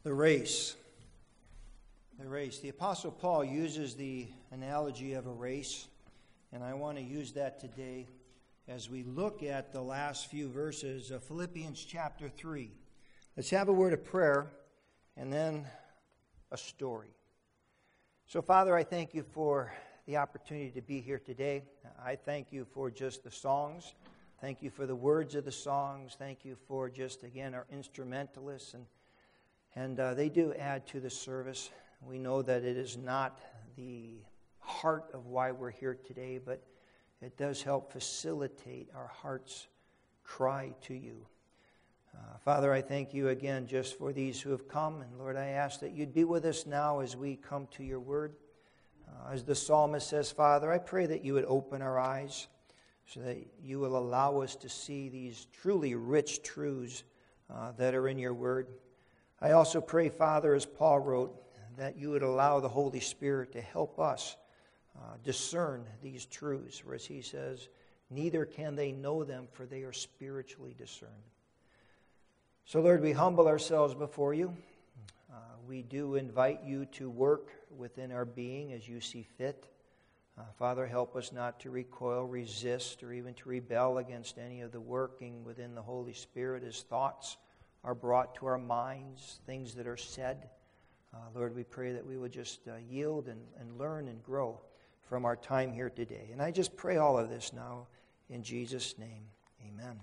The race. The race. The Apostle Paul uses the analogy of a race, and I want to use that today as we look at the last few verses of Philippians chapter 3. Let's have a word of prayer and then a story. So, Father, I thank you for the opportunity to be here today. I thank you for just the songs. Thank you for the words of the songs. Thank you for just, again, our instrumentalists. And they do add to the service. We know that it is not the heart of why we're here today, but it does help facilitate our heart's cry to you. Father, I thank you again just for these who have come. And Lord, I ask that you'd be with us now as we come to your word. As the psalmist says, Father, I pray that you would open our eyes so that you will allow us to see these truly rich truths that are in your word. I also pray, Father, as Paul wrote, that you would allow the Holy Spirit to help us discern these truths. Whereas he says, neither can they know them, for they are spiritually discerned. So, Lord, we humble ourselves before you. We do invite you to work within our being as you see fit. Father, help us not to recoil, resist, or even to rebel against any of the working within the Holy Spirit as thoughts are brought to our minds, things that are said. Lord, we pray that we would just yield and learn and grow from our time here today. And I just pray all of this now in Jesus' name. Amen.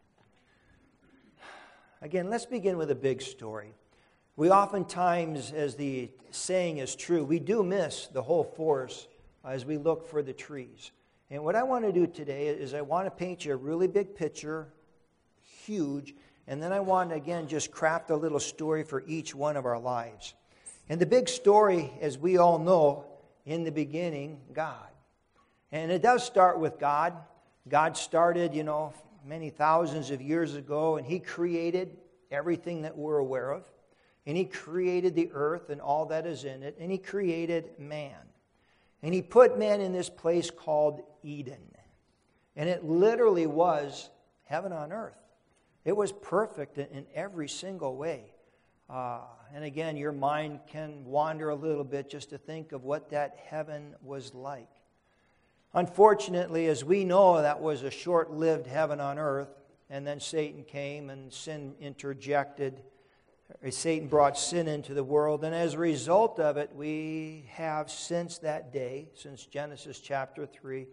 Again, let's begin with a big story. We oftentimes, as the saying is true, we do miss the whole forest as we look for the trees. And what I want to do today is I want to paint you a really big picture, huge, and then I want to, again, just craft a little story for each one of our lives. And the big story, as we all know, in the beginning, God. And it does start with God. God started, many thousands of years ago, and He created everything that we're aware of. And He created the earth and all that is in it. And He created man. And He put man in this place called Eden. And it literally was heaven on earth. It was perfect in every single way. And again, your mind can wander a little bit just to think of what that heaven was like. Unfortunately, as we know, that was a short-lived heaven on earth. And then Satan came and sin interjected. Satan brought sin into the world. And as a result of it, we have since that day, since Genesis chapter 3,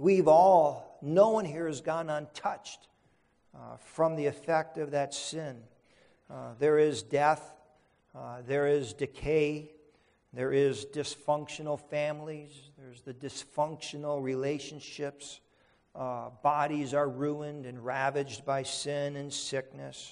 no one here has gone untouched from the effect of that sin. There is death, there is decay, there is dysfunctional families, there's the dysfunctional relationships. Bodies are ruined and ravaged by sin and sickness.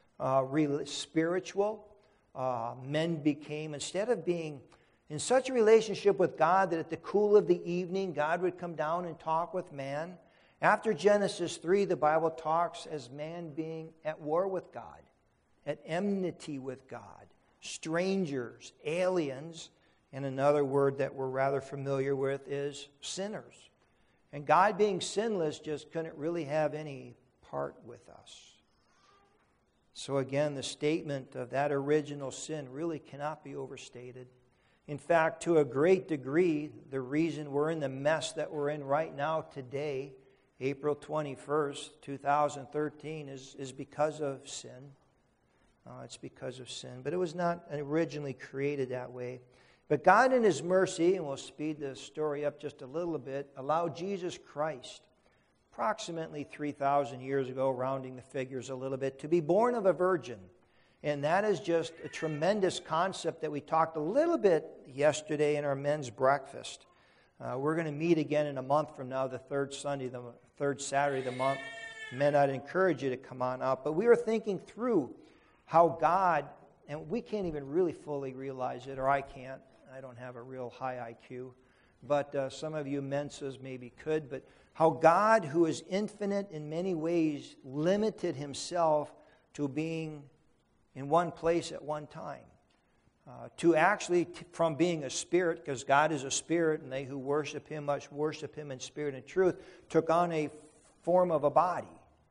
Spiritual, men became, instead of being in such a relationship with God that at the cool of the evening God would come down and talk with man. After Genesis 3, the Bible talks as man being at war with God, at enmity with God, strangers, aliens, and another word that we're rather familiar with is sinners. And God being sinless just couldn't really have any part with us. So again, the statement of that original sin really cannot be overstated. In fact, to a great degree, the reason we're in the mess that we're in right now today, April 21st, 2013, is because of sin. It's because of sin. But it was not originally created that way. But God in His mercy, and we'll speed the story up just a little bit, allowed Jesus Christ, approximately 3,000 years ago, rounding the figures a little bit, to be born of a virgin. And that is just a tremendous concept that we talked a little bit yesterday in our men's breakfast. We're going to meet again in a month from now, the third Saturday of the month. Men, I'd encourage you to come on out. But we were thinking through how God, and we can't even really fully realize it, or I can't. I don't have a real high IQ. But some of you menses maybe could. But how God, who is infinite in many ways, limited Himself to being in one place at one time. To actually, from being a spirit, because God is a spirit, and they who worship Him must worship Him in spirit and truth, took on a form of a body.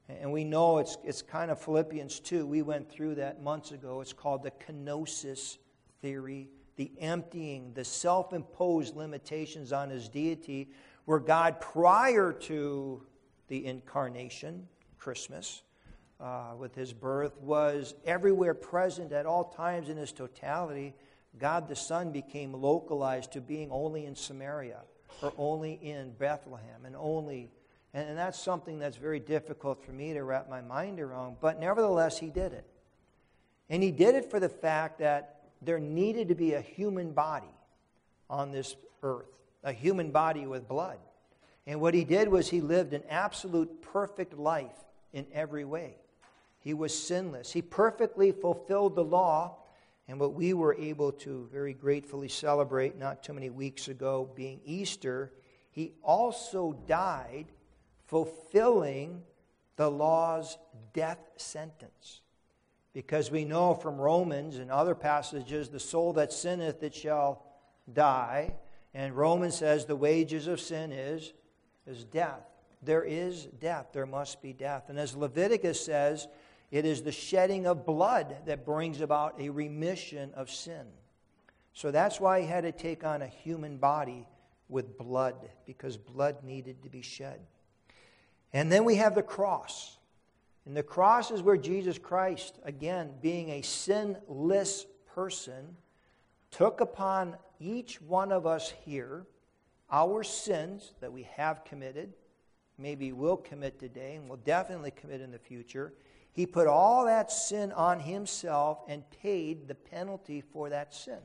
And we know it's kind of Philippians 2. We went through that months ago. It's called the kenosis theory, the emptying, the self-imposed limitations on his deity, where God, prior to the incarnation, Christmas, with his birth, was everywhere present at all times in his totality. God the Son became localized to being only in Samaria or only in Bethlehem and that's something that's very difficult for me to wrap my mind around. But nevertheless, he did it. And he did it for the fact that there needed to be a human body on this earth, a human body with blood. And what he did was he lived an absolute perfect life in every way. He was sinless. He perfectly fulfilled the law, and what we were able to very gratefully celebrate not too many weeks ago being Easter, he also died fulfilling the law's death sentence. Because we know from Romans and other passages, the soul that sinneth, it shall die. And Romans says the wages of sin is death. There is death. There must be death. And as Leviticus says, it is the shedding of blood that brings about a remission of sin. So that's why he had to take on a human body with blood, because blood needed to be shed. And then we have the cross. And the cross is where Jesus Christ, again, being a sinless person, took upon each one of us here our sins that we have committed, maybe will commit today, and will definitely commit in the future. He put all that sin on himself and paid the penalty for that sin.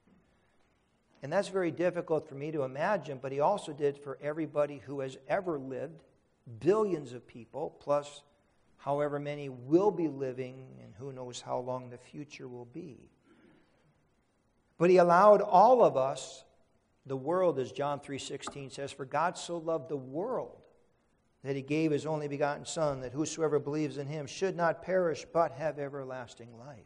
And that's very difficult for me to imagine, but he also did for everybody who has ever lived, billions of people, plus however many will be living, and who knows how long the future will be. But he allowed all of us, the world, as John 3:16 says, for God so loved the world that he gave his only begotten Son, that whosoever believes in him should not perish but have everlasting life.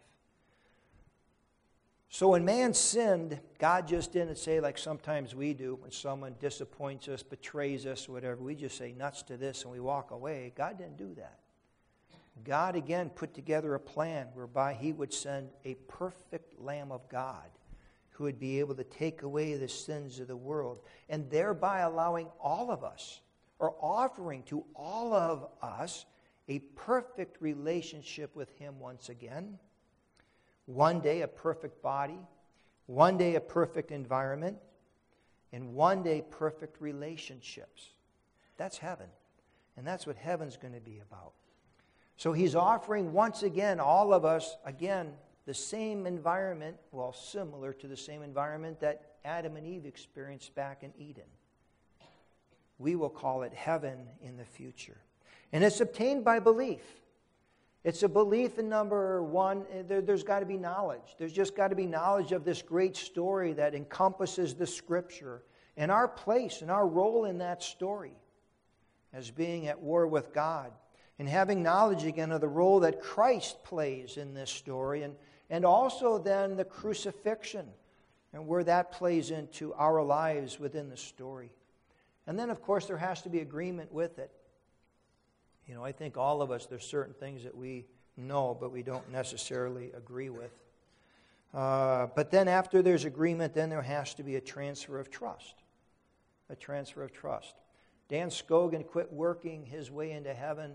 So when man sinned, God just didn't say like sometimes we do when someone disappoints us, betrays us, whatever. We just say nuts to this and we walk away. God didn't do that. God again put together a plan whereby he would send a perfect Lamb of God who would be able to take away the sins of the world, and thereby allowing all of us, or offering to all of us, a perfect relationship with him once again. One day a perfect body, one day a perfect environment, and one day perfect relationships. That's heaven. And that's what heaven's going to be about. So he's offering once again all of us, again, the same environment, well, similar to the same environment that Adam and Eve experienced back in Eden. We will call it heaven in the future. And it's obtained by belief. It's a belief in number one. There's got to be knowledge. There's just got to be knowledge of this great story that encompasses the Scripture and our place and our role in that story as being at war with God. And having knowledge again of the role that Christ plays in this story, and also then the crucifixion and where that plays into our lives within the story. And then, of course, there has to be agreement with it. You know, I think all of us, there's certain things that we know, but we don't necessarily agree with. But then after there's agreement, then there has to be a transfer of trust. A transfer of trust. Dan Scogan quit working his way into heaven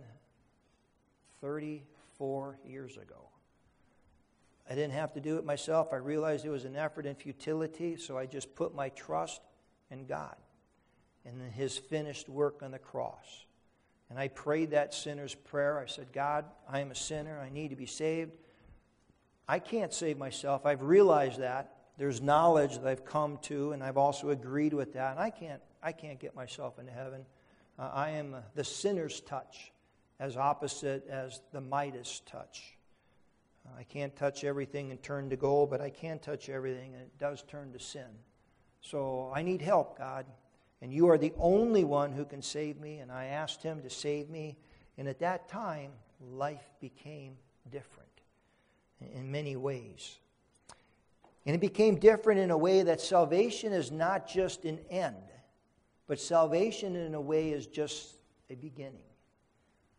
34 years ago. I didn't have to do it myself. I realized it was an effort and futility, so I just put my trust in God and in his finished work on the cross. And I prayed that sinner's prayer. I said, God, I am a sinner. I need to be saved. I can't save myself. I've realized that. There's knowledge that I've come to, and I've also agreed with that. And I can't get myself into heaven. I am the sinner's touch, as opposite as the Midas touch. I can't touch everything and turn to gold, but I can touch everything, and it does turn to sin. So I need help, God. And you are the only one who can save me. And I asked him to save me. And at that time, life became different in many ways. And it became different in a way that salvation is not just an end, but salvation in a way is just a beginning.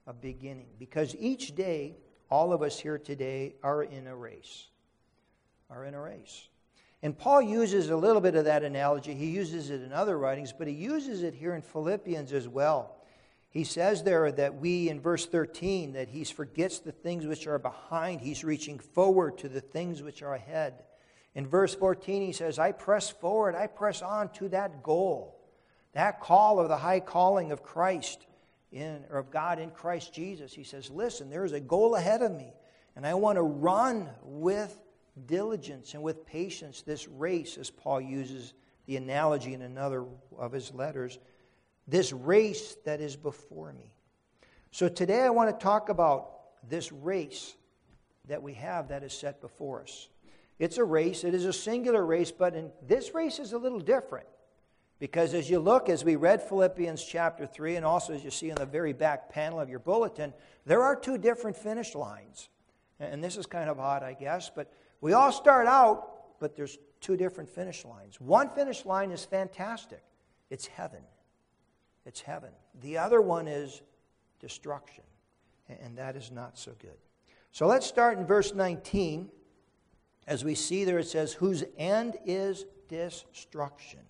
a beginning. Because each day, all of us here today are in a race. Are in a race. And Paul uses a little bit of that analogy. He uses it in other writings, but he uses it here in Philippians as well. He says there that we, in verse 13, that he forgets the things which are behind. He's reaching forward to the things which are ahead. In verse 14, he says, I press forward, I press on to that goal, that call of the high calling of Christ, or of God in Christ Jesus. He says, listen, there is a goal ahead of me, and I want to run with diligence and with patience this race, as Paul uses the analogy in another of his letters, this race that is before me. So today I want to talk about this race that we have that is set before us. It's a race. It is a singular race, but this race is a little different. Because as you look, as we read Philippians chapter 3, and also as you see on the very back panel of your bulletin, there are two different finish lines. And this is kind of odd, I guess, but we all start out, but there's two different finish lines. One finish line is fantastic. It's heaven. It's heaven. The other one is destruction. And that is not so good. So let's start in verse 19. As we see there, it says, whose end is destruction.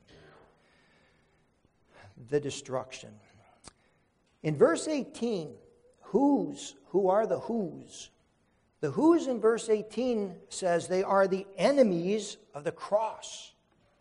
The destruction. In verse 18, who are the whos? The whos in verse 18 says they are the enemies of the cross.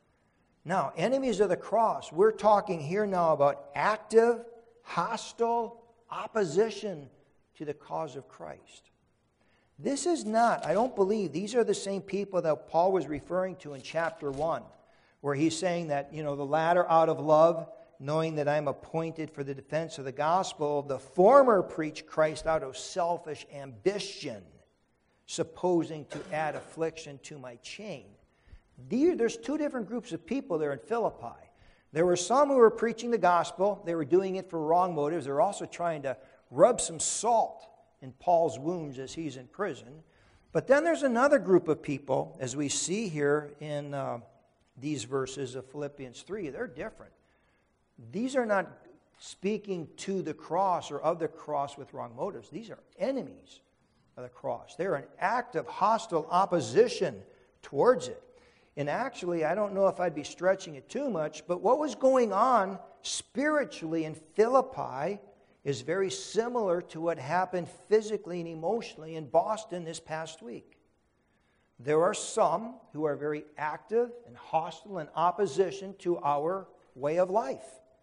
Now, enemies of the cross, we're talking here now about active, hostile opposition to the cause of Christ. This is not, I don't believe, these are the same people that Paul was referring to in chapter 1, where he's saying that, the latter out of love, knowing that I'm appointed for the defense of the gospel, the former preach Christ out of selfish ambition, supposing to add affliction to my chain. There's two different groups of people there in Philippi. There were some who were preaching the gospel. They were doing it for wrong motives. They were also trying to rub some salt in Paul's wounds as he's in prison. But then there's another group of people, as we see here in these verses of Philippians 3. They're different. These are not speaking to the cross or of the cross with wrong motives. These are enemies of the cross. They're in active, hostile opposition towards it. And actually, I don't know if I'd be stretching it too much, but what was going on spiritually in Philippi is very similar to what happened physically and emotionally in Boston this past week. There are some who are very active and hostile in opposition to our way of life.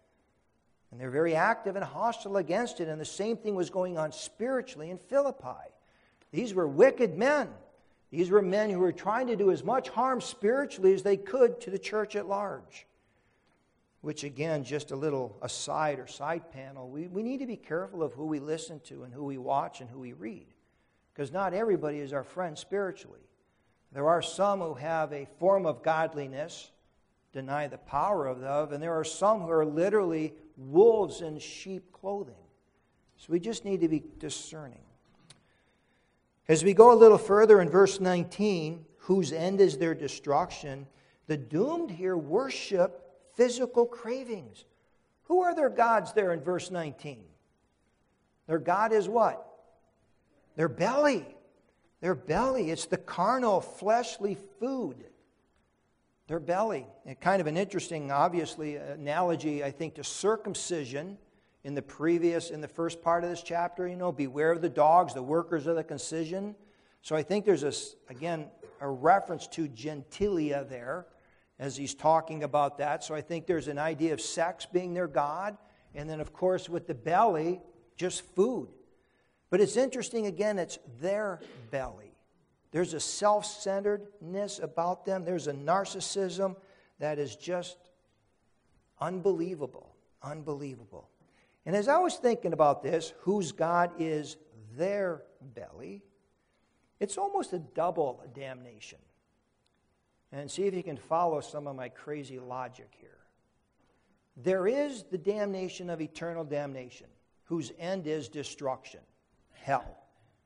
And they're very active and hostile against it. And the same thing was going on spiritually in Philippi. These were wicked men. These were men who were trying to do as much harm spiritually as they could to the church at large. Which again, just a little aside or side panel, we need to be careful of who we listen to and who we watch and who we read. Because not everybody is our friend spiritually. There are some who have a form of godliness, deny the power of love, and there are some who are literally wolves in sheep clothing. So we just need to be discerning. As we go a little further in verse 19, whose end is their destruction, the doomed here worship physical cravings. Who are their gods there in verse 19? Their God is what? Their belly. Their belly. It's the carnal, fleshly food. Their belly. And kind of an interesting, obviously, analogy, I think, to circumcision in the first part of this chapter. Beware of the dogs, the workers of the concision. So I think there's, a reference to gentilia there as he's talking about that. So I think there's an idea of sex being their God. And then, of course, with the belly, just food. But it's interesting, again, it's their belly. There's a self-centeredness about them. There's a narcissism that is just unbelievable. Unbelievable. And as I was thinking about this, whose God is their belly, it's almost a double damnation. And see if you can follow some of my crazy logic here. There is the damnation of eternal damnation, whose end is destruction, hell.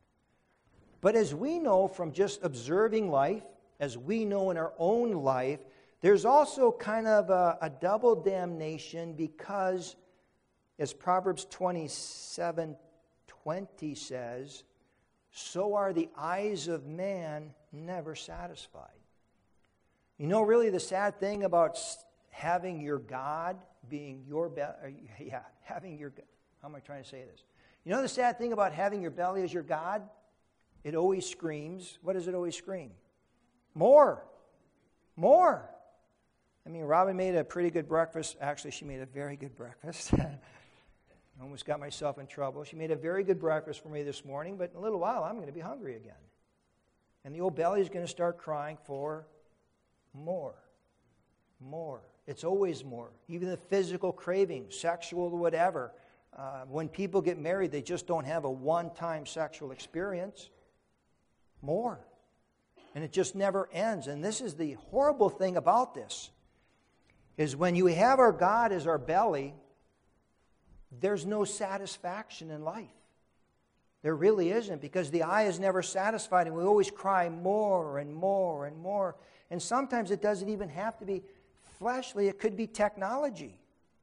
But as we know from just observing life, as we know in our own life, there's also kind of a double damnation because, as Proverbs 27:20 20 says, so are the eyes of man never satisfied. You know, really the sad thing about having your God being your belly, how am I trying to say this? You know the sad thing about having your belly as your God? It always screams. What does it always scream? More. More. I mean, Robin made a pretty good breakfast. Actually, she made a very good breakfast. I almost got myself in trouble. She made a very good breakfast for me this morning, but in a little while, I'm going to be hungry again. And the old belly is going to start crying for more. More. It's always more. Even the physical craving, sexual, whatever. When people get married, they just don't have a one-time sexual experience. More. And it just never ends. And this is the horrible thing about this, is when you have our God as our belly, there's no satisfaction in life. There really isn't, because the eye is never satisfied, and we always cry more and more and more. And sometimes it doesn't even have to be fleshly. It could be technology.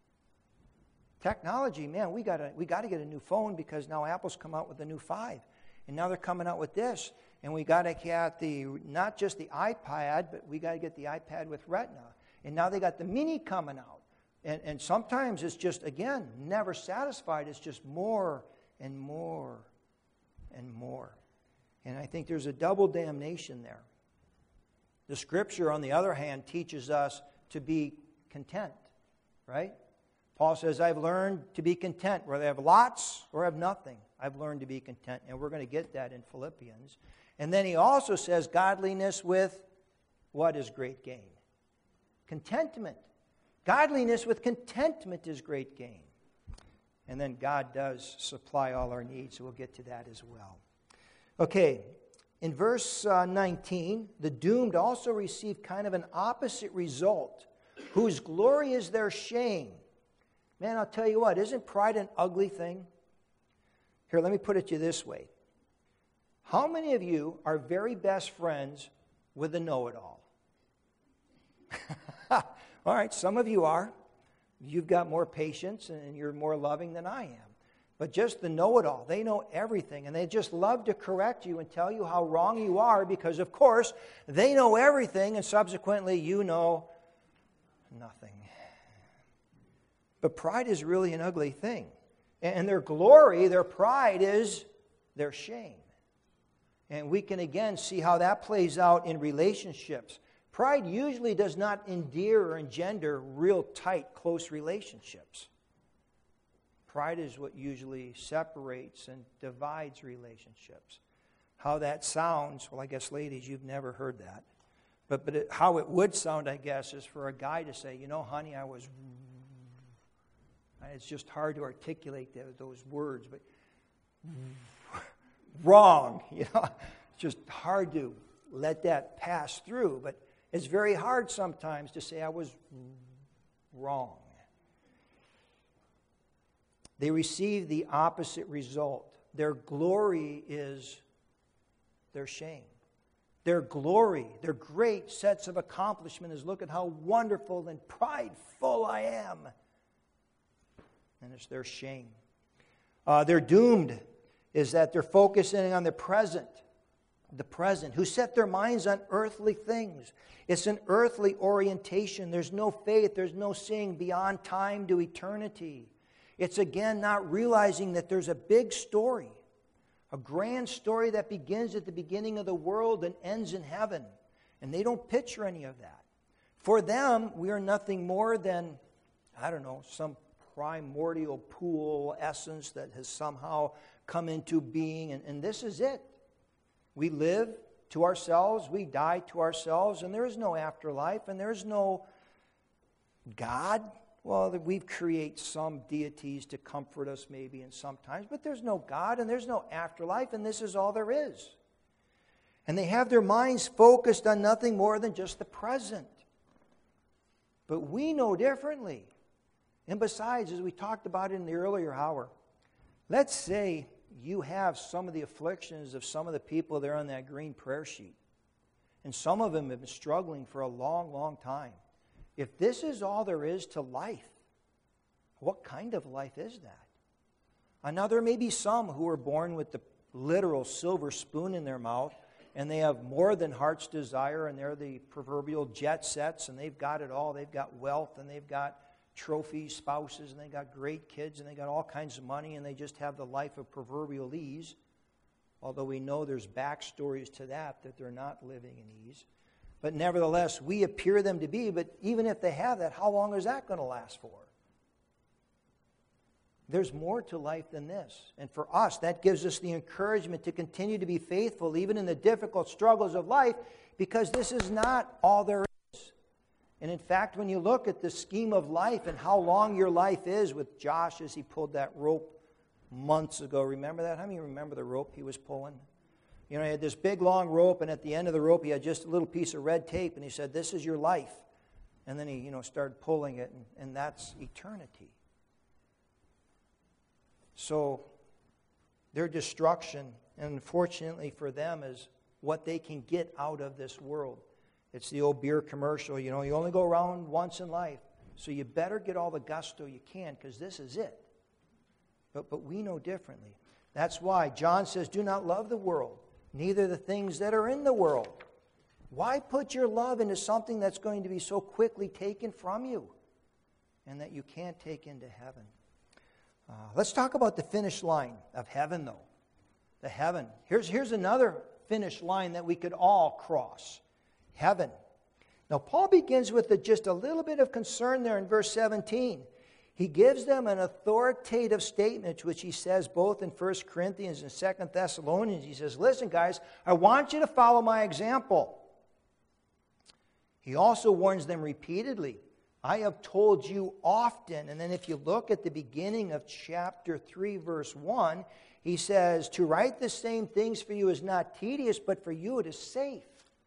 Technology, man, we got to get a new phone, because now Apple's come out with the new 5. And now they're coming out with this. And we got to get not just the iPad, but we got to get the iPad with Retina. And now they got the Mini coming out. And sometimes it's just, again, never satisfied. It's just more and more and more. And I think there's a double damnation there. The Scripture, on the other hand, teaches us to be content, right? Paul says, I've learned to be content, whether I have lots or have nothing. I've learned to be content. And we're going to get that in Philippians. And then he also says, godliness with what is great gain? Contentment. Godliness with contentment is great gain. And then God does supply all our needs, so we'll get to that as well. Okay, in verse 19, the doomed also receive kind of an opposite result, whose glory is their shame. Man, I'll tell you what, isn't pride an ugly thing? Here, let me put it to you this way. How many of you are very best friends with a know-it-all? All right, some of you are. You've got more patience and you're more loving than I am. But just the know-it-all, they know everything, and they just love to correct you and tell you how wrong you are, because, of course, they know everything, and subsequently you know nothing. But pride is really an ugly thing. And their glory, their pride, is their shame. And we can again see how that plays out in relationships. Pride usually does not endear or engender real tight, close relationships. Pride is what usually separates and divides relationships. How that sounds, well, I guess, ladies, you've never heard that. But how it would sound, I guess, is for a guy to say, you know, honey, it's just hard to articulate those words, but wrong, you know. It's just hard to let that pass through, but it's very hard sometimes to say I was wrong. They receive the opposite result. Their glory is their shame. Their glory, their great sense of accomplishment is, look at how wonderful and prideful I am. And it's their shame. They're doomed is that they're focusing on the present, who set their minds on earthly things. It's an earthly orientation. There's no faith. There's no seeing beyond time to eternity. It's again not realizing that there's a big story, a grand story that begins at the beginning of the world and ends in heaven. And they don't picture any of that. For them, we are nothing more than, some primordial pool essence that has somehow come into being, and this is it. We live to ourselves, we die to ourselves, and there is no afterlife, and there is no God. Well, we create some deities to comfort us maybe and sometimes, but there's no God, and there's no afterlife, and this is all there is. And they have their minds focused on nothing more than just the present. But we know differently. And besides, as we talked about in the earlier hour, let's say you have some of the afflictions of some of the people there on that green prayer sheet. And some of them have been struggling for a long, long time. If this is all there is to life, what kind of life is that? Now, there may be some who are born with the literal silver spoon in their mouth, and they have more than heart's desire, and they're the proverbial jet sets, and they've got it all. They've got wealth, and they've got trophy spouses, and they've got great kids, and they've got all kinds of money, and they just have the life of proverbial ease. Although we know there's backstories to that they're not living in ease. But nevertheless, we appear them to be, but even if they have that, how long is that going to last for? There's more to life than this. And for us, that gives us the encouragement to continue to be faithful, even in the difficult struggles of life, because this is not all there is. And in fact, when you look at the scheme of life and how long your life is, with Josh as he pulled that rope months ago, remember that? How many remember the rope he was pulling? You know, he had this big long rope, and at the end of the rope he had just a little piece of red tape, and he said, "This is your life." And then he, started pulling it, and that's eternity. So their destruction, and unfortunately for them, is what they can get out of this world. It's the old beer commercial, you only go around once in life, so you better get all the gusto you can, because this is it. But we know differently. That's why John says, "Do not love the world, neither the things that are in the world." Why put your love into something that's going to be so quickly taken from you and that you can't take into heaven? Let's talk about the finish line of heaven, though. The heaven. Here's another finish line that we could all cross. Heaven. Now, Paul begins with just a little bit of concern there in verse 17. He gives them an authoritative statement, which he says both in 1 Corinthians and 2 Thessalonians. He says, "Listen, guys, I want you to follow my example." He also warns them repeatedly. "I have told you often," and then if you look at the beginning of chapter 3, verse 1, he says, "To write the same things for you is not tedious, but for you it is safe."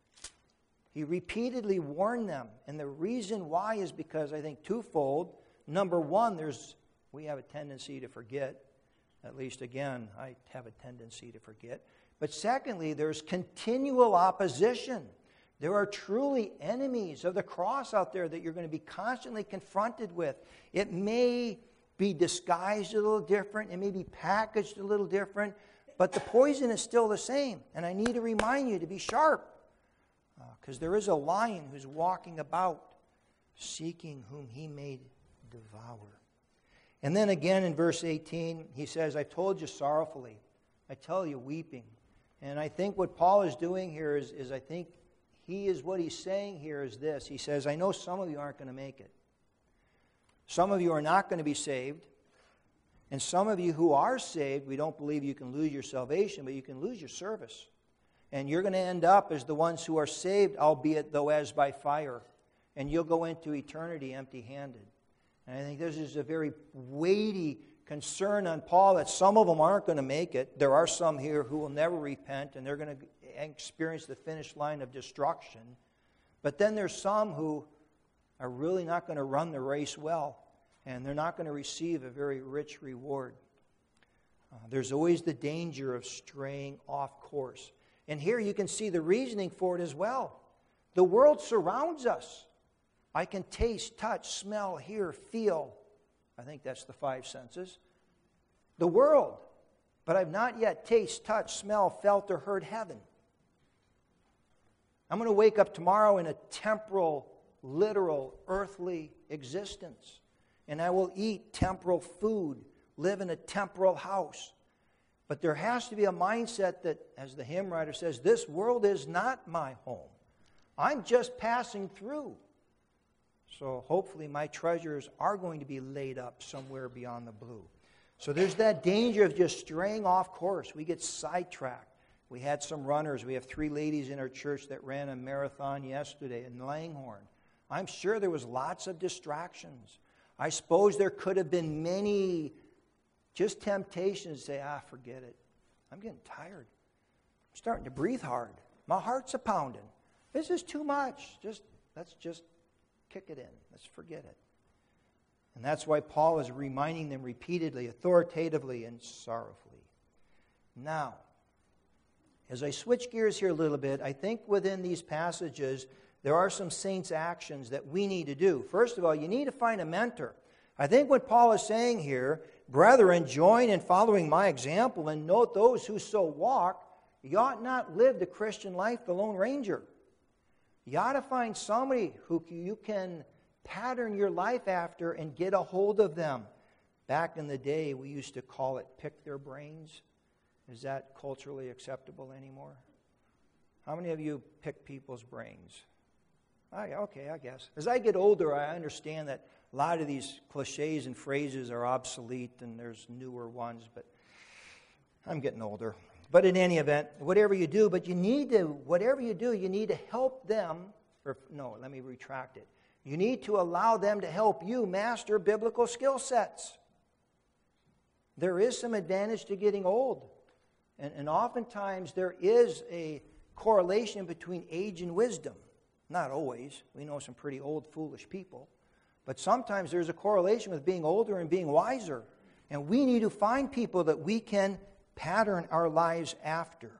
He repeatedly warned them, and the reason why is because, I think, twofold. Number one, we have a tendency to forget. At least, again, I have a tendency to forget. But secondly, there's continual opposition. There are truly enemies of the cross out there that you're going to be constantly confronted with. It may be disguised a little different. It may be packaged a little different. But the poison is still the same. And I need to remind you to be sharp. Because there is a lion who's walking about, seeking whom he may devour. And then again in verse 18, he says, "I told you sorrowfully. I tell you weeping." And I think what Paul is doing here is I think what he's saying here is this. He says, "I know some of you aren't going to make it. Some of you are not going to be saved. And some of you who are saved, we don't believe you can lose your salvation, but you can lose your service. And you're going to end up as the ones who are saved, albeit though as by fire. And you'll go into eternity empty-handed." And I think this is a very weighty concern on Paul, that some of them aren't going to make it. There are some here who will never repent, and they're going to experience the finish line of destruction. But then there's some who are really not going to run the race well, and they're not going to receive a very rich reward. There's always the danger of straying off course. And here you can see the reasoning for it as well. The world surrounds us. I can taste, touch, smell, hear, feel. I think that's the 5 senses. The world. But I've not yet tasted, touched, smelled, felt, or heard heaven. I'm going to wake up tomorrow in a temporal, literal, earthly existence. And I will eat temporal food, live in a temporal house. But there has to be a mindset that, as the hymn writer says, this world is not my home. I'm just passing through. So hopefully my treasures are going to be laid up somewhere beyond the blue. So there's that danger of just straying off course. We get sidetracked. We had some runners. We have 3 ladies in our church that ran a marathon yesterday in Langhorne. I'm sure there was lots of distractions. I suppose there could have been many just temptations to say, forget it. I'm getting tired. I'm starting to breathe hard. My heart's a-pounding. This is too much. Let's just kick it in. Let's forget it. And that's why Paul is reminding them repeatedly, authoritatively, and sorrowfully. Now, as I switch gears here a little bit, I think within these passages, there are some saints' actions that we need to do. First of all, you need to find a mentor. I think what Paul is saying here, brethren, join in following my example and note those who so walk. You ought not live the Christian life the Lone Ranger. You ought to find somebody who you can pattern your life after and get a hold of them. Back in the day, we used to call it pick their brains. Is that culturally acceptable anymore? How many of you pick people's brains? Okay, I guess. As I get older, I understand that a lot of these cliches and phrases are obsolete and there's newer ones, but I'm getting older. But in any event, whatever you do, you need to help them, let me retract it. You need to allow them to help you master biblical skill sets. There is some advantage to getting old. And oftentimes there is a correlation between age and wisdom. Not always. We know some pretty old, foolish people. But sometimes there's a correlation with being older and being wiser. And we need to find people that we can pattern our lives after.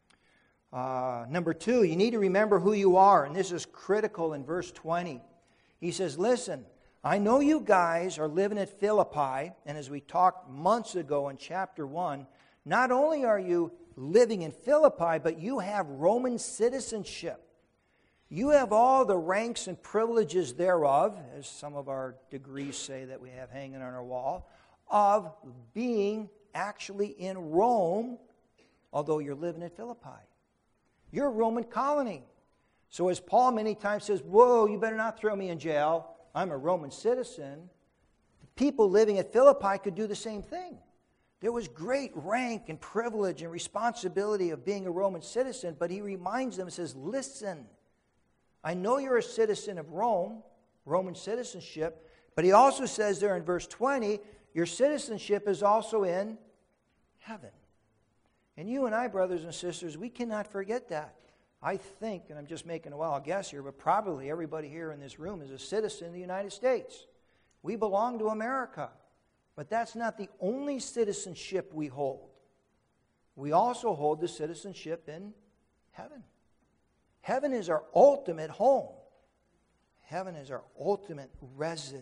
Number 2, you need to remember who you are. And this is critical in verse 20. He says, listen, I know you guys are living at Philippi. And as we talked months ago in chapter 1, not only are you living in Philippi, but you have Roman citizenship. You have all the ranks and privileges thereof, as some of our degrees say that we have hanging on our wall, of being actually in Rome, although you're living in Philippi. You're a Roman colony. So as Paul many times says, whoa, you better not throw me in jail. I'm a Roman citizen. The people living at Philippi could do the same thing. There was great rank and privilege and responsibility of being a Roman citizen, but he reminds them and says, listen, I know you're a citizen of Rome, Roman citizenship, but he also says there in verse 20, your citizenship is also in heaven. And you and I, brothers and sisters, we cannot forget that. I think, and I'm just making a wild guess here, but probably everybody here in this room is a citizen of the United States. We belong to America. But that's not the only citizenship we hold. We also hold the citizenship in heaven. Heaven is our ultimate home. Heaven is our ultimate residence.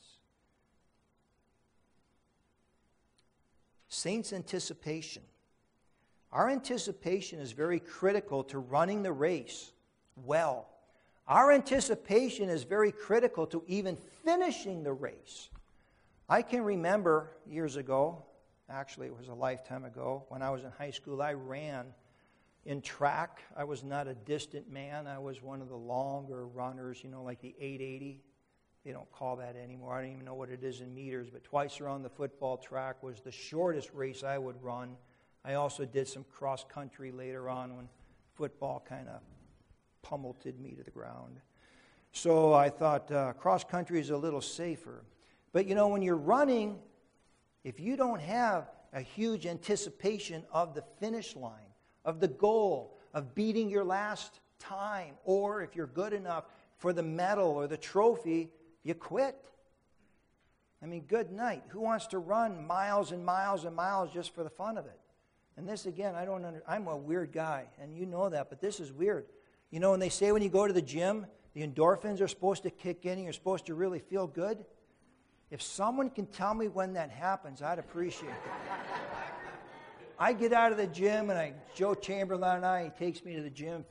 Saints' anticipation. Our anticipation is very critical to running the race well. Our anticipation is very critical to even finishing the race. I can remember years ago, actually it was a lifetime ago, when I was in high school, I ran in track. I was not a distant man. I was one of the longer runners, like the 880. They don't call that anymore. I don't even know what it is in meters, but twice around the football track was the shortest race I would run. I also did some cross country later on when football kind of pummeled me to the ground. So I thought cross country is a little safer. But when you're running, if you don't have a huge anticipation of the finish line, of the goal, of beating your last time, or if you're good enough for the medal or the trophy, you quit. I mean, good night. Who wants to run miles and miles and miles just for the fun of it? And this, again, I'm a weird guy, and you know that, but this is weird. When they say when you go to the gym, the endorphins are supposed to kick in and you're supposed to really feel good, if someone can tell me when that happens, I'd appreciate it. I get out of the gym, and Joe Chamberlain and he takes me to the gym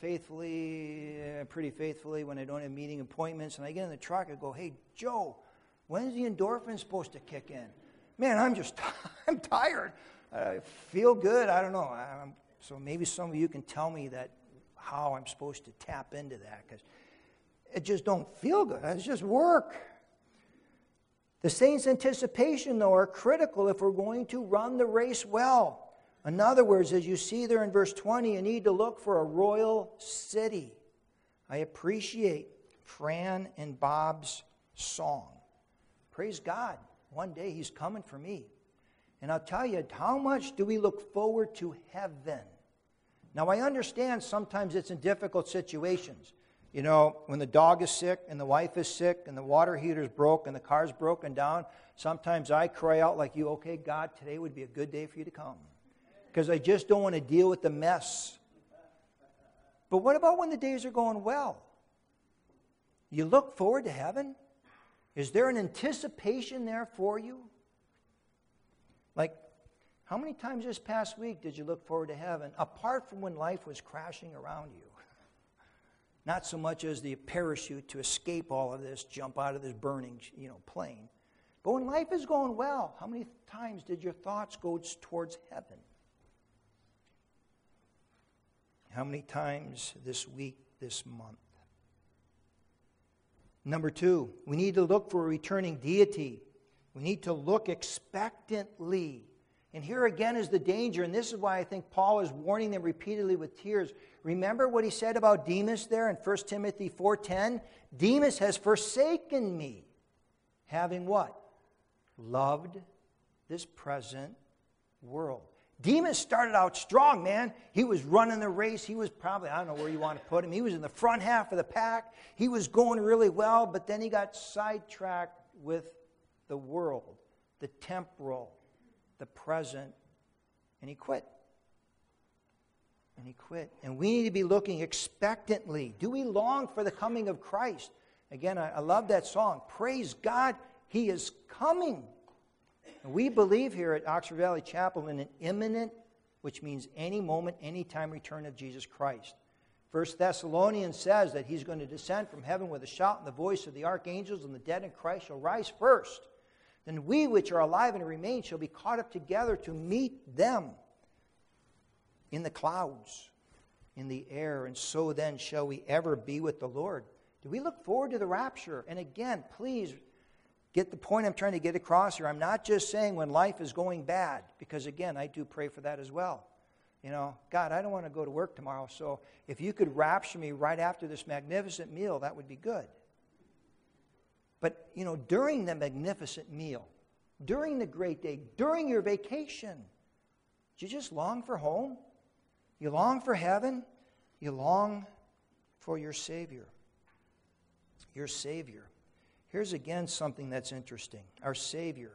pretty faithfully when I don't have meeting appointments, and I get in the truck, I go, hey, Joe, when's the endorphins supposed to kick in? Man, I'm tired. I feel good. I don't know. So maybe some of you can tell me how I'm supposed to tap into that, because it just don't feel good. It's just work. The saints' anticipation, though, are critical if we're going to run the race well. In other words, as you see there in verse 20, you need to look for a royal city. I appreciate Fran and Bob's song. Praise God. One day he's coming for me. And I'll tell you, how much do we look forward to heaven? Now, I understand sometimes it's in difficult situations. When the dog is sick and the wife is sick and the water heater's broke and the car's broken down, sometimes I cry out like you, okay, God, today would be a good day for you to come. Because I just don't want to deal with the mess. But what about when the days are going well? You look forward to heaven? Is there an anticipation there for you? Like, how many times this past week did you look forward to heaven, apart from when life was crashing around you? Not so much as the parachute to escape all of this, jump out of this burning, plane. But when life is going well, how many times did your thoughts go towards heaven? How many times this week, this month? Number 2, we need to look for a returning deity. We need to look expectantly. And here again is the danger, and this is why I think Paul is warning them repeatedly with tears. Remember what he said about Demas there in 1 Timothy 4:10? Demas has forsaken me, having what? Loved this present world. Demas started out strong, man. He was running the race. He was probably, I don't know where you want to put him. He was in the front half of the pack. He was going really well, but then he got sidetracked with the world, the temporal, the present, and he quit. And we need to be looking expectantly. Do we long for the coming of Christ? Again, I love that song. Praise God, He is coming. And we believe here at Oxford Valley Chapel in an imminent, which means any moment, any time, return of Jesus Christ. 1 Thessalonians says that He's going to descend from heaven with a shout and the voice of the archangels, and the dead in Christ shall rise first. Then we which are alive and remain shall be caught up together to meet them in the clouds, in the air, and so then shall we ever be with the Lord. Do we look forward to the rapture? And again, please get the point I'm trying to get across here. I'm not just saying when life is going bad, because again, I do pray for that as well. God, I don't want to go to work tomorrow, so if you could rapture me right after this magnificent meal, that would be good. But, during the magnificent meal, during the great day, during your vacation, do you just long for home? You long for heaven? You long for your Savior. Your Savior. Here's again something that's interesting. Our Savior.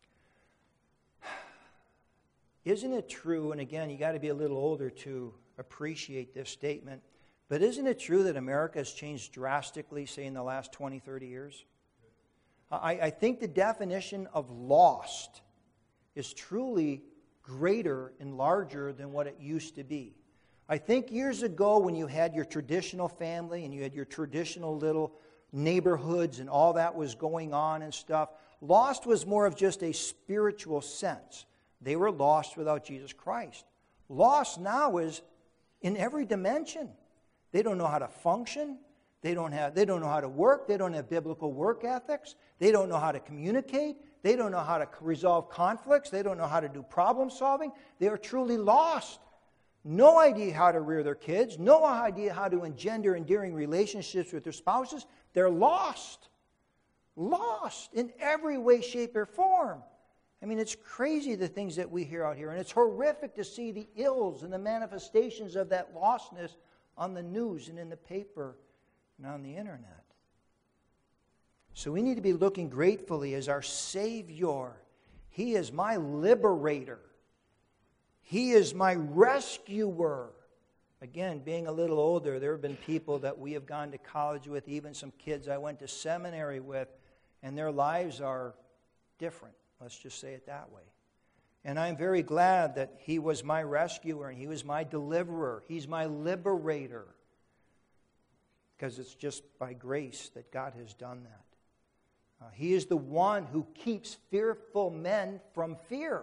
Isn't it true, and again, you got to be a little older to appreciate this statement, but isn't it true that America has changed drastically, say, in the last 20, 30 years? I think the definition of lost is truly greater and larger than what it used to be. I think years ago when you had your traditional family and you had your traditional little neighborhoods and all that was going on and stuff, lost was more of just a spiritual sense. They were lost without Jesus Christ. Lost now is in every dimension. They don't know how to function. They don't know how to work. They don't have biblical work ethics. They don't know how to communicate. They don't know how to resolve conflicts. They don't know how to do problem solving. They are truly lost. No idea how to rear their kids. No idea how to engender endearing relationships with their spouses. They're lost. Lost in every way, shape, or form. I mean, it's crazy the things that we hear out here. And it's horrific to see the ills and the manifestations of that lostness on the news and in the paper and on the internet. So we need to be looking gratefully as our Savior. He is my liberator. He is my rescuer. Again, being a little older, there have been people that we have gone to college with, even some kids I went to seminary with, and their lives are different. Let's just say it that way. And I'm very glad that He was my rescuer and He was my deliverer. He's my liberator. Because it's just by grace that God has done that. He is the one who keeps fearful men from fear.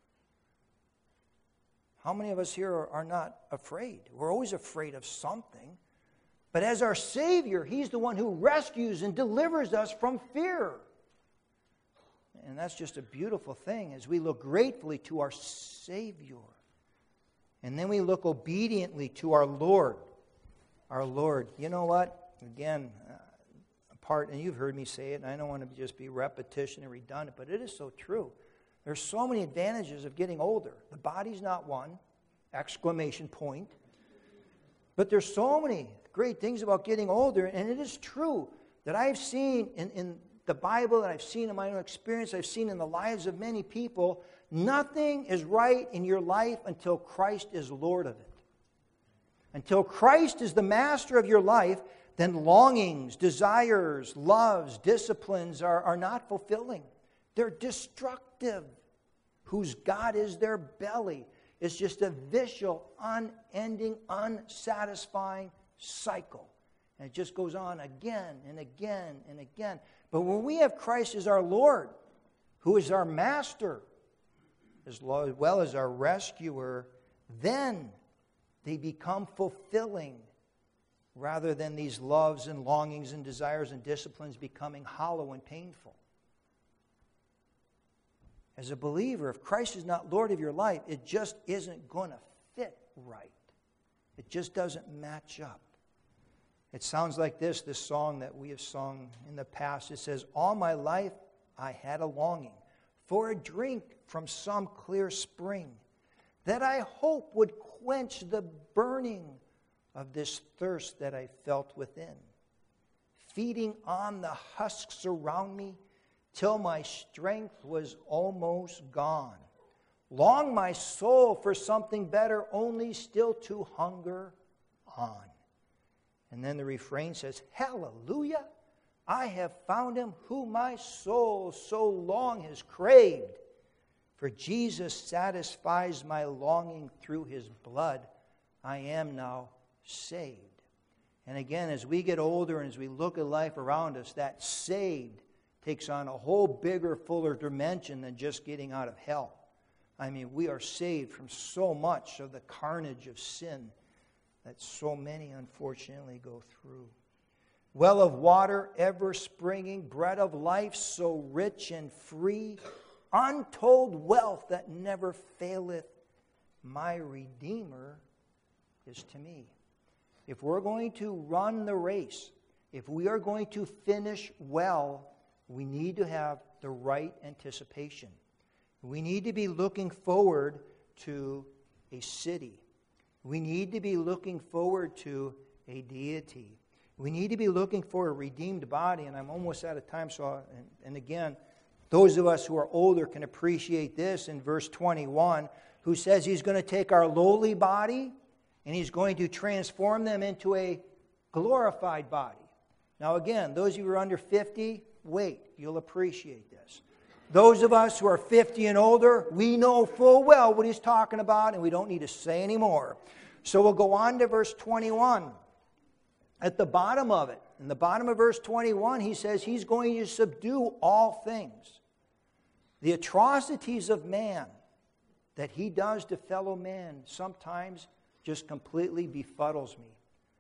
How many of us here are not afraid? We're always afraid of something. But as our Savior, He's the one who rescues and delivers us from fear. And that's just a beautiful thing as we look gratefully to our Savior. And then we look obediently to our Lord. Our Lord. You know what? Again, and you've heard me say it, and I don't want to just be repetition and redundant, but it is so true. There's so many advantages of getting older. The body's not one, exclamation point. But there's so many great things about getting older, and it is true that I've seen in the Bible, and I've seen in my own experience, I've seen in the lives of many people, nothing is right in your life until Christ is Lord of it. Until Christ is the master of your life, then longings, desires, loves, disciplines are not fulfilling. They're destructive. Whose God is their belly. It's just a vicious, unending, unsatisfying cycle. And it just goes on again and again and again. But when we have Christ as our Lord, who is our master, as well as our rescuer, then they become fulfilling rather than these loves and longings and desires and disciplines becoming hollow and painful. As a believer, if Christ is not Lord of your life, it just isn't going to fit right. It just doesn't match up. It sounds like this song that we have sung in the past. It says, all my life I had a longing for a drink from some clear spring that I hope would quench the burning of this thirst that I felt within. Feeding on the husks around me till my strength was almost gone. Long my soul for something better, only still to hunger on. And then the refrain says, hallelujah, I have found him who my soul so long has craved. For Jesus satisfies my longing through his blood. I am now saved. And again, as we get older and as we look at life around us, that saved takes on a whole bigger, fuller dimension than just getting out of hell. I mean, we are saved from so much of the carnage of sin that so many unfortunately go through. Well of water ever springing, bread of life so rich and free, untold wealth that never faileth, my Redeemer is to me. If we're going to run the race, if we are going to finish well, we need to have the right anticipation. We need to be looking forward to a city. We need to be looking forward to a deity. We need to be looking for a redeemed body. And I'm almost out of time, and again, those of us who are older can appreciate this in verse 21, who says he's going to take our lowly body and he's going to transform them into a glorified body. Now again, those of you who are under 50, wait, you'll appreciate this. Those of us who are 50 and older, we know full well what he's talking about, and we don't need to say any more. So we'll go on to verse 21. At the bottom of it, in the bottom of verse 21, he says he's going to subdue all things. The atrocities of man that he does to fellow men sometimes just completely befuddles me.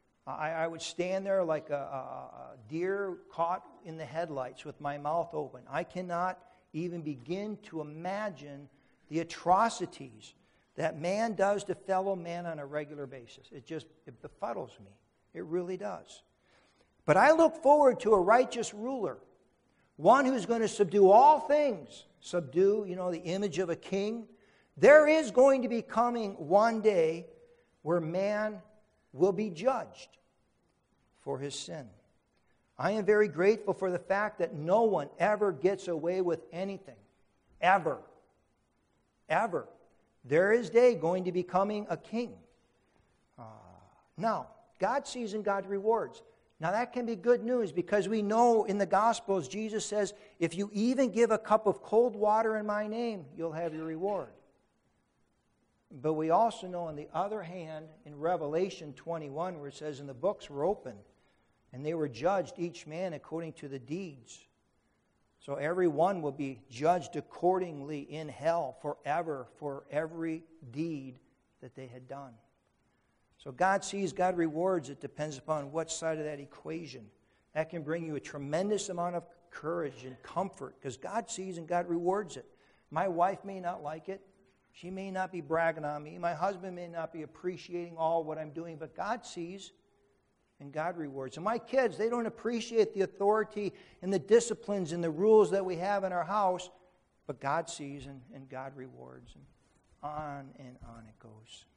I would stand there like a deer caught in the headlights with my mouth open. I cannot even begin to imagine the atrocities that man does to fellow man on a regular basis. It befuddles me. It really does. But I look forward to a righteous ruler, one who's going to subdue all things. Subdue, the image of a king. There is going to be coming one day where man will be judged for his sin. I am very grateful for the fact that no one ever gets away with anything. Ever. Ever. There is day going to be coming a king. Now, God sees and God rewards. Now that can be good news because we know in the Gospels Jesus says, if you even give a cup of cold water in my name, you'll have your reward. But we also know on the other hand in Revelation 21 where it says, and the books were open and they were judged each man according to the deeds. So every one will be judged accordingly in hell forever for every deed that they had done. So God sees, God rewards. It depends upon what side of that equation. That can bring you a tremendous amount of courage and comfort because God sees and God rewards it. My wife may not like it. She may not be bragging on me. My husband may not be appreciating all what I'm doing, but God sees and God rewards. And my kids, they don't appreciate the authority and the disciplines and the rules that we have in our house, but God sees and God rewards. And on it goes.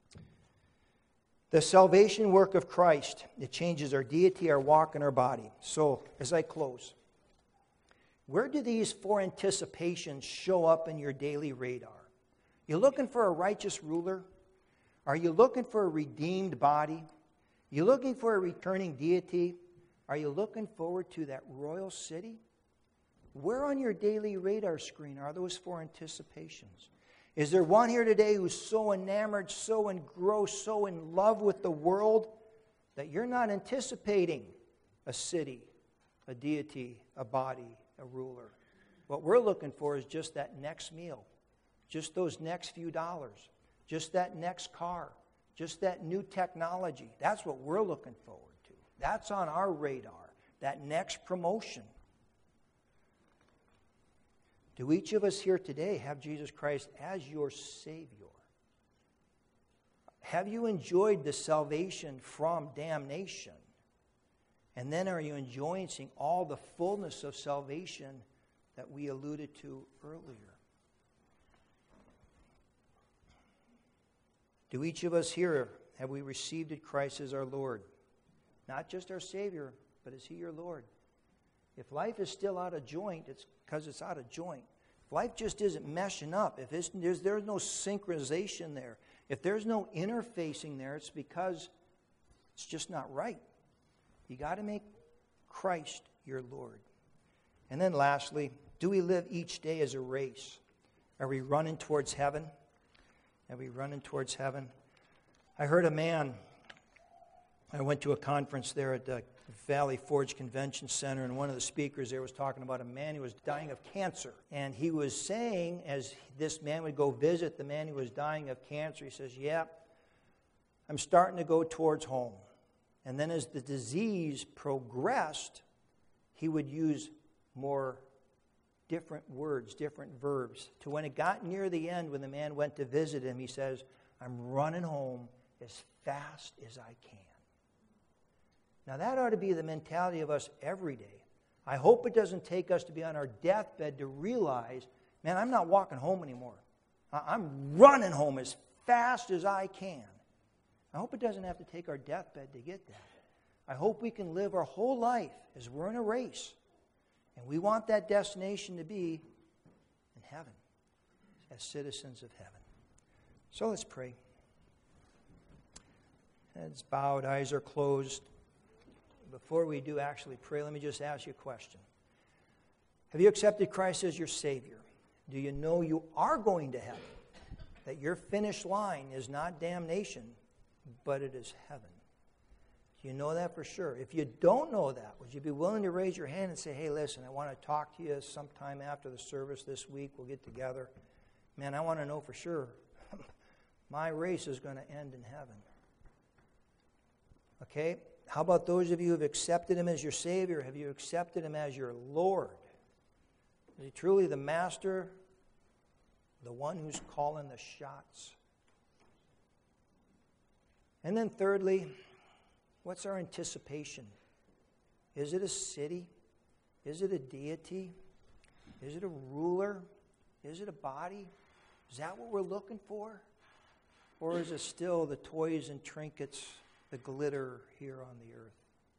The salvation work of Christ, it changes our deity, our walk, and our body. So, as I close, where do these four anticipations show up in your daily radar? You looking for a righteous ruler? Are you looking for a redeemed body? You looking for a returning deity? Are you looking forward to that royal city? Where on your daily radar screen are those four anticipations? Is there one here today who's so enamored, so engrossed, so in love with the world that you're not anticipating a city, a deity, a body, a ruler? What we're looking for is just that next meal, just those next few dollars, just that next car, just that new technology. That's what we're looking forward to. That's on our radar, that next promotion. Do each of us here today have Jesus Christ as your Savior? Have you enjoyed the salvation from damnation? And then are you enjoying all the fullness of salvation that we alluded to earlier? Do each of us here, have we received Christ as our Lord? Not just our Savior, but is He your Lord? If life is still out of joint, it's because it's out of joint. If life just isn't meshing up, if there's no synchronization there, if there's no interfacing there, it's because it's just not right. You got to make Christ your Lord. And then lastly, do we live each day as a race? Are we running towards heaven? Are we running towards heaven? I heard a man, I went to a conference there at the Valley Forge Convention Center, and one of the speakers there was talking about a man who was dying of cancer. And he was saying, as this man would go visit the man who was dying of cancer, he says, yeah, I'm starting to go towards home. And then as the disease progressed, he would use more different words, different verbs. To when it got near the end, when the man went to visit him, he says, I'm running home as fast as I can. Now that ought to be the mentality of us every day. I hope it doesn't take us to be on our deathbed to realize, man, I'm not walking home anymore. I'm running home as fast as I can. I hope it doesn't have to take our deathbed to get that. I hope we can live our whole life as we're in a race. And we want that destination to be in heaven, as citizens of heaven. So let's pray. Heads bowed, eyes are closed. Before we do actually pray, let me just ask you a question. Have you accepted Christ as your Savior? Do you know you are going to heaven? That your finish line is not damnation, but it is heaven. Do you know that for sure? If you don't know that, would you be willing to raise your hand and say, hey, listen, I want to talk to you sometime after the service this week. We'll get together. Man, I want to know for sure. My race is going to end in heaven. Okay? How about those of you who have accepted Him as your Savior? Have you accepted Him as your Lord? Is He truly the Master, the one who's calling the shots? And then thirdly, what's our anticipation? Is it a city? Is it a deity? Is it a ruler? Is it a body? Is that what we're looking for? Or is it still the toys and trinkets, the glitter here on the earth?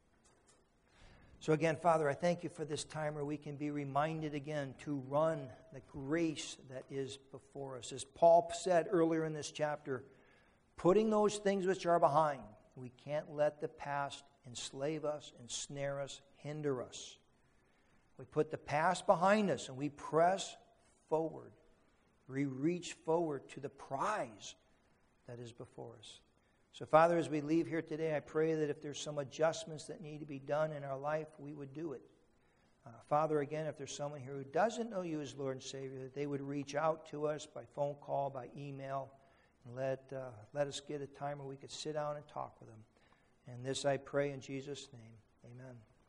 So again, Father, I thank you for this time where we can be reminded again to run the race that is before us. As Paul said earlier in this chapter, putting those things which are behind. We can't let the past enslave us, ensnare us, hinder us. We put the past behind us and we press forward. We reach forward to the prize that is before us. So, Father, as we leave here today, I pray that if there's some adjustments that need to be done in our life, we would do it. Father, again, if there's someone here who doesn't know you as Lord and Savior, that they would reach out to us by phone call, by email, and let us get a time where we could sit down and talk with them. And this I pray in Jesus' name.